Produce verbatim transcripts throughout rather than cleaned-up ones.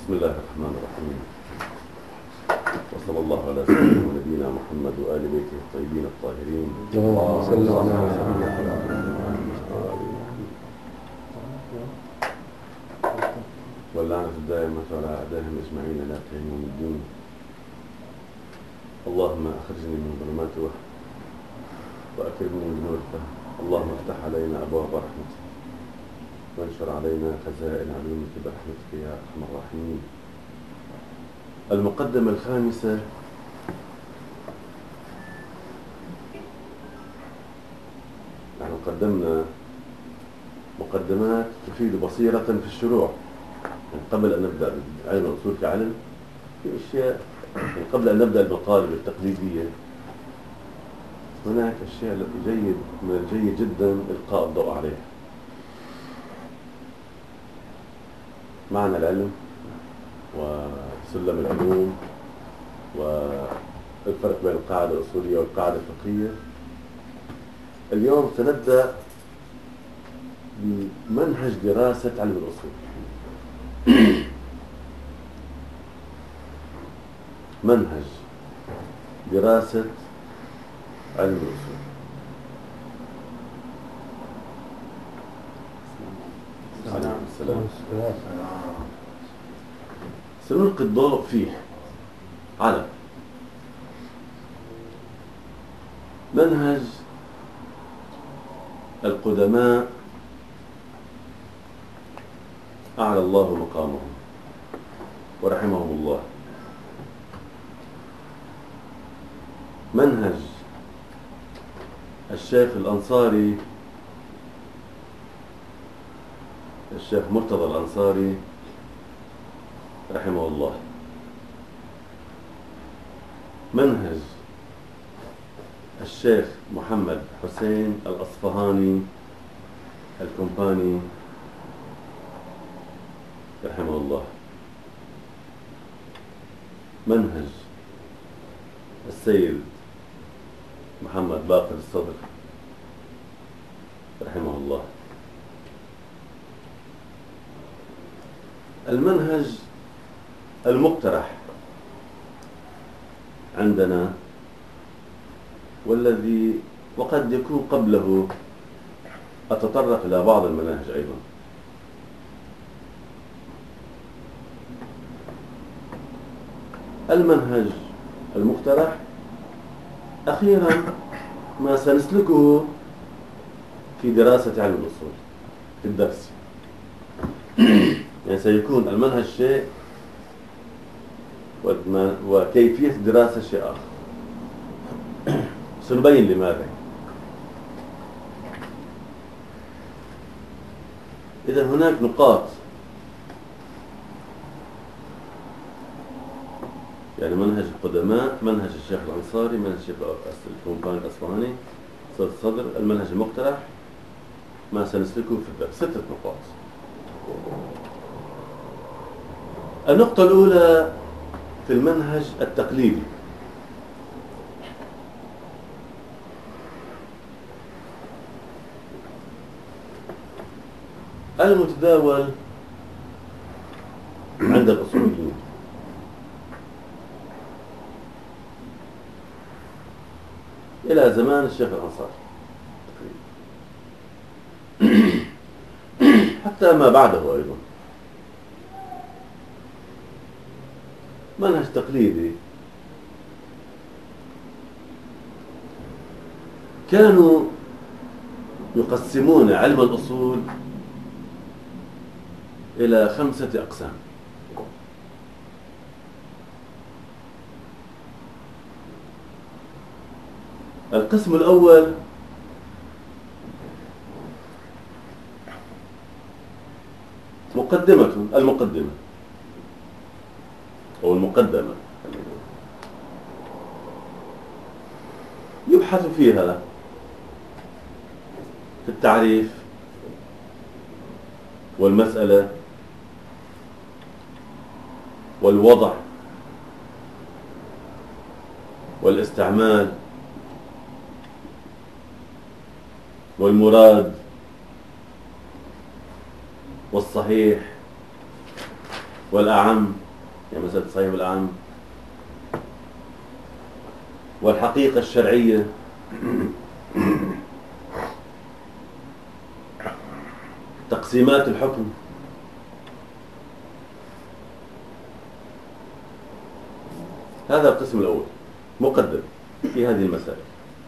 بسم الله الرحمن الرحيم، وصلى الله على سيدنا ونبينا محمد وآل بيته الطيبين الطاهرين. اللهم صل على سيدنا واللعنة الدائمة على أعدائهم أجمعين إلى قيام يوم الدين. اللهم أخرجني من ظلمات الوهم وأكرمني بنور الفهم. اللهم افتح علينا أبواب رحمتك وانشر علينا خزائن علومك برحمتك يا أرحم الراحمين. المقدمة الخامسة، نحن قدمنا مقدمات تفيد بصيرة في الشروع، يعني قبل أن نبدأ بعلم الأصول كعلم في أشياء، يعني قبل أن نبدأ المطالب التقليدية هناك أشياء التي جيد من الجيد جدا إلقاء الضوء عليها. معنى العلم وسلم العلوم والفرق بين القاعدة الأصولية والقاعدة الفقهية. اليوم سنبدأ بمنهج دراسة علم الأصول. منهج دراسة علم الأصول. عليكم السلام. سنلقي الضوء فيه على منهج القدماء أعلى الله مقامهم ورحمهم الله. منهج الشيخ الأنصاري، الشيخ مرتضى الأنصاري رحمه الله. منهج الشيخ محمد حسين الأصفهاني الكومباني رحمه الله. منهج السيد محمد باقر الصدر رحمه الله. المنهج المقترح عندنا والذي وقد يكون قبله أتطرق إلى بعض المناهج أيضا. المنهج المقترح أخيرا ما سنسلكه في دراسة علم الأصول في الدرس. يعني سيكون المنهج شيء وكيفية الدراسة شيء آخر. سنبين لماذا. إذا هناك نقاط، يعني منهج القدماء، منهج الشيخ الأنصاري، منهج الشيخ الكومباني الأصفهاني، صدر الصدر، المنهج المقترح ما سنسلكه في الدرس. ستة نقاط. النقطة الأولى في المنهج التقليدي. المتداول عند الأصوليين إلى زمان الشيخ الأنصاري حتى ما بعده أيضا. منهج تقليدي كانوا يقسمون علم الأصول إلى خمسة أقسام. القسم الأول مقدمة المقدمة أو المقدمة، يبحث فيها في التعريف والمسألة والوضع والاستعمال والمراد والصحيح والأعم، يعني مسألة الصحيح والأعم، والحقيقة الشرعية، تقسيمات الحكم. هذا القسم الأول مقدم في هذه المسائل.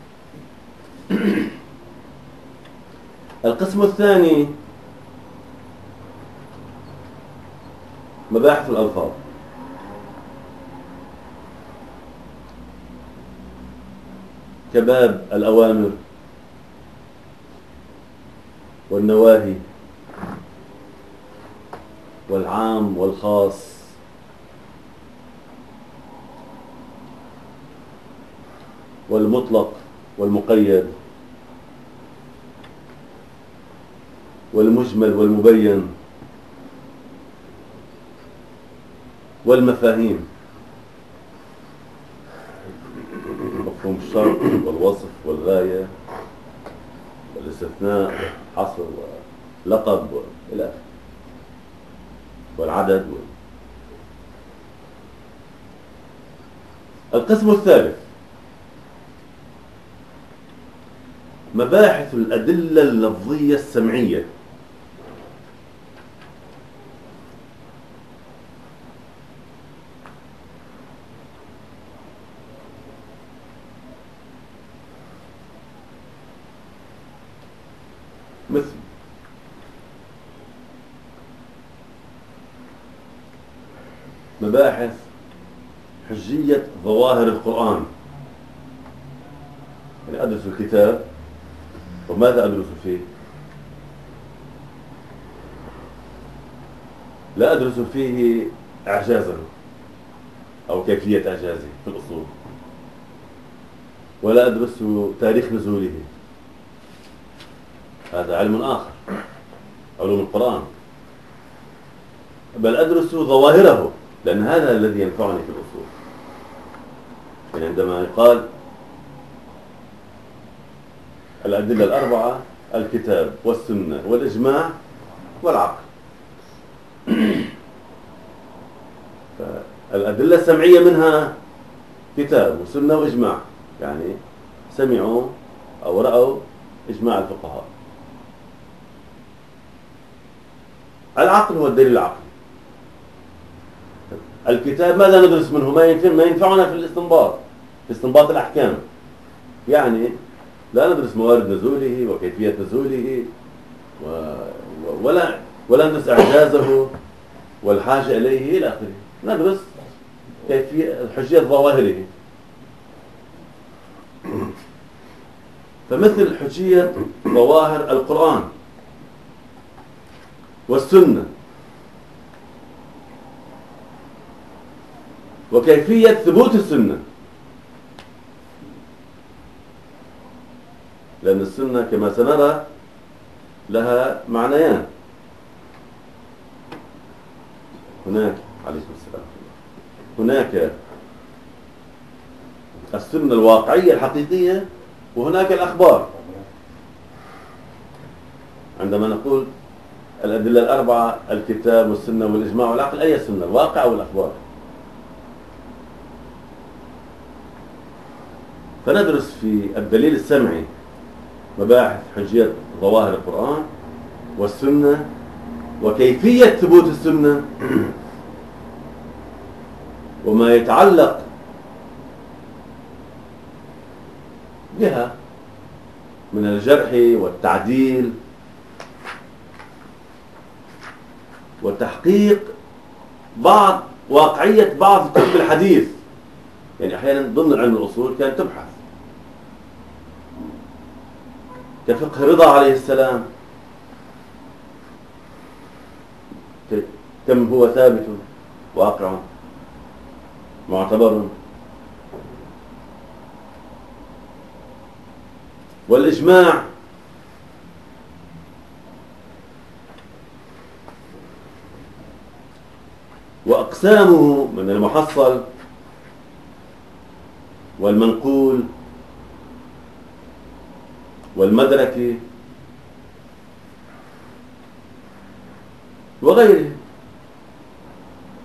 القسم الثاني مباحث الألفاظ، كباب الأوامر والنواهي والعام والخاص، والمطلق والمقيد، والمجمل والمبين، والمفاهيم، مفهوم الشرط والوصف والغاية والاستثناء حصر ولقب إلى آخره، والعدد. القسم الثالث مباحث الأدلة اللفظية السمعية، مثل مباحث حجية ظواهر القرآن، يعني أدرس الكتاب وماذا أدرس فيه؟ لا أدرس فيه إعجازه أو كيفية إعجازه في الأصول، ولا أدرس تاريخ نزوله، هذا علم آخر، علوم القرآن، بل أدرس ظواهره، لأن هذا الذي ينفعني في الأصول. يعني عندما يقال الأدلة الأربعة، الكتاب والسنة والإجماع والعقل، فالأدلة السمعية منها كتاب وسنة وإجماع، يعني سمعوا أو رأوا إجماع الفقهاء. العقل هو الدليل العقلي. الكتاب ماذا ندرس منه؟ ما ينفعنا في الاستنباط، في استنباط الأحكام، يعني لا ندرس موارد نزوله وكيفية نزوله و... ولا ولا ندرس إعجازه والحاجة إليه إلى آخره، ندرس كيفية حجية ظواهره. فمثل حجية ظواهر القرآن والسنة، وكيفية ثبوت السنة، لأن السنة كما سنرى لها معنيان. هناك عليكم السلام هناك السنة الواقعية الحقيقية، وهناك الأخبار. عندما نقول الأدلة الأربعة، الكتاب والسنة والإجماع والعقل، أي سنة؟ الواقع أو الأخبار؟ فندرس في الدليل السمعي مباحث حجية ظواهر القرآن والسنة، وكيفية ثبوت السنة، وما يتعلق بها من الجرح والتعديل وتحقيق بعض واقعية بعض كتب الحديث. يعني أحيانا ضمن علم الأصول كانت تبحث كفقه رضا عليه السلام، كم هو ثابت واقع معتبر، والإجماع وأقسامه من المحصل والمنقول والمدركي وغيره.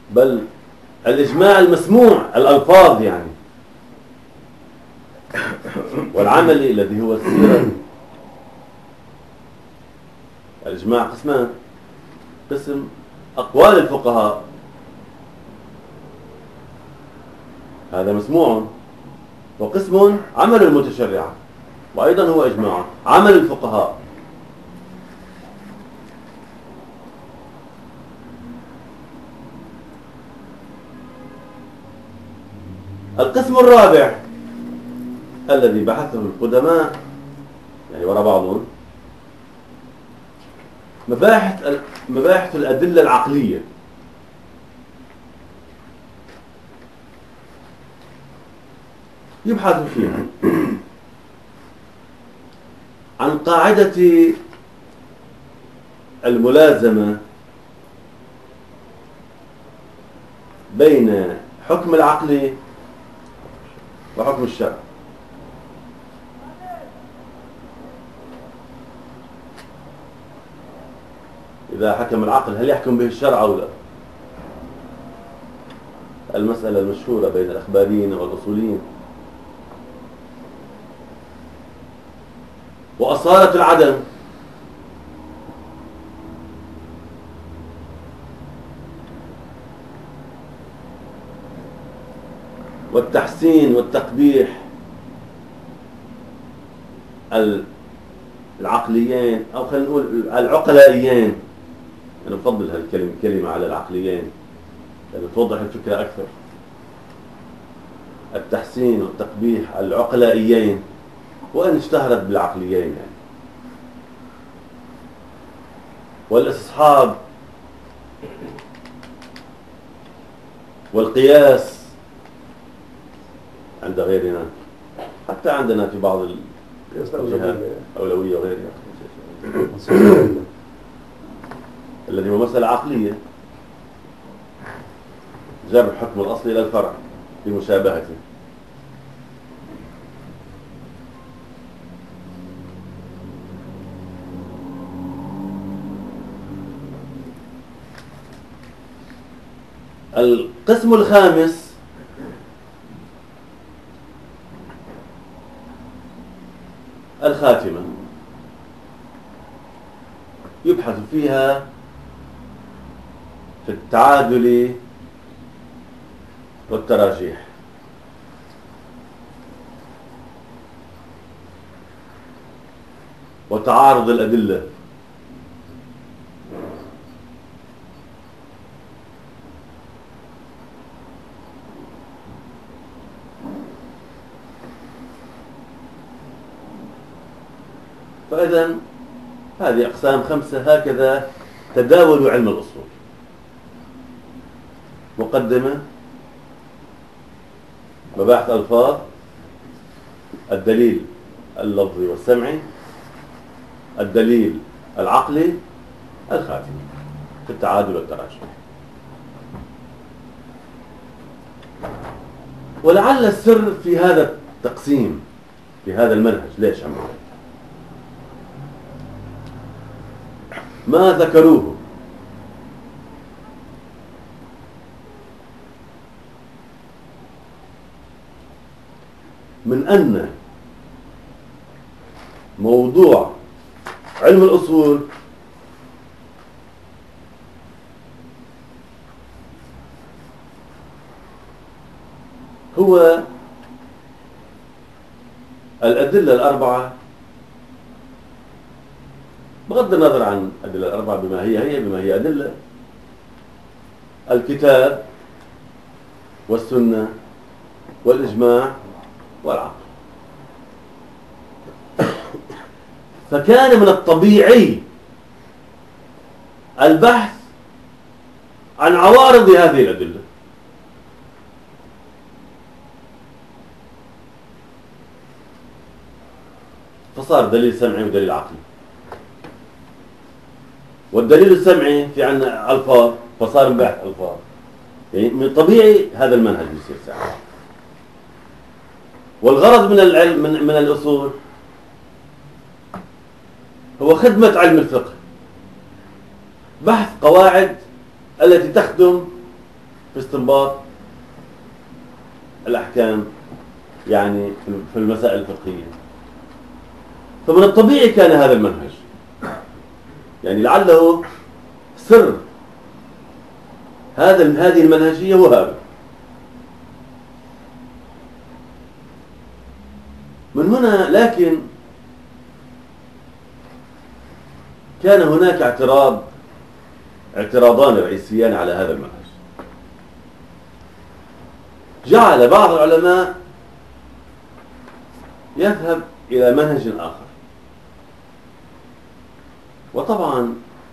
بل الإجماع المسموع، الألفاظ يعني، والعملي الذي هو السيرة. الإجماع قسمان: قسم أقوال الفقهاء، هذا مسموع، وقسم عمل المتشرعة، وأيضا هو إجماع عمل الفقهاء. القسم الرابع الذي بحثه القدماء يعني وراء بعضهم، مباحث مباحث الأدلة العقلية. يبحث فيها عن قاعدة الملازمة بين حكم العقل وحكم الشرع. إذا حكم العقل هل يحكم به الشرع أو لا؟ المسألة المشهورة بين الأخباريين والأصوليين. وأصالة العدم، والتحسين والتقبيح العقليين، أو خلينا نقول العقلائيين. أنا أفضل هالكلمة كلمة على العقليين لأنه توضح الفكرة أكثر. التحسين والتقبيح العقلائيين، وأن اشتهرت بالعقليين يعني. والاستصحاب والقياس عند غيرنا، حتى عندنا في بعض الجهات أولوية وغيرها، الذي هو مسألة عقلية، جر حكم الأصل إلى الفرع بمشابهته. القسم الخامس الخاتمة، يبحث فيها في التعادل والتراجيح. وتعارض الأدلة، فإذا هذه أقسام خمسة. هكذا تداول علم الأصول: مقدمة، مباحث ألفاظ، الدليل اللفظي والسمعي، الدليل العقلي، الخاتمة في التعادل والتراجح. ولعل السر في هذا التقسيم، في هذا المنهج. ليش عمل ما ذكروه من أن موضوع علم الأصول هو الأدلة الأربعة، بغض النظر عن الأدلة الأربعة بما هي هي بما هي أدلة: الكتاب والسنة والإجماع والعقل. فكان من الطبيعي البحث عن عوارض هذه الأدلة. فصار دليل سمعي ودليل عقلي. والدليل السمعي في عنا ألفاظ، فصار بحث ألفاظ. يعني من طبيعي هذا المنهج يصير ساعة. والغرض من العلم من, من الأصول هو خدمة علم الفقه، بحث قواعد التي تخدم في استنباط الأحكام يعني في المسائل الفقهية. فمن الطبيعي كان هذا المنهج، يعني لعله سر هذا هذه المنهجية هو هذا. من هنا لكن كان هناك اعتراض اعتراضان رئيسيان على هذا المنهج. جعل بعض العلماء يذهب إلى منهج آخر، وطبعا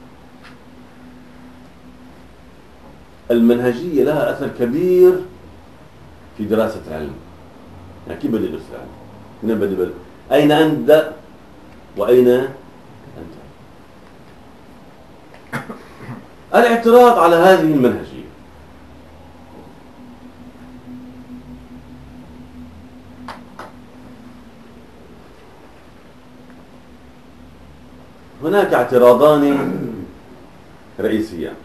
المنهجية لها أثر كبير في دراسة العلم. يعني كيف بدي أدرس العلم؟ من بدي بدي أين أبدأ وأين أنتهي؟ الاعتراض على هذه المنهجية. هناك اعتراضان رئيسيان،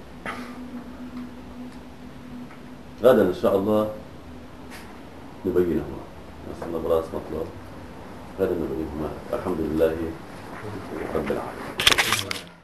غدا إن شاء الله نبينهما. نسأل الله براس مطلب غدا نبينهما. الحمد لله رب العالمين.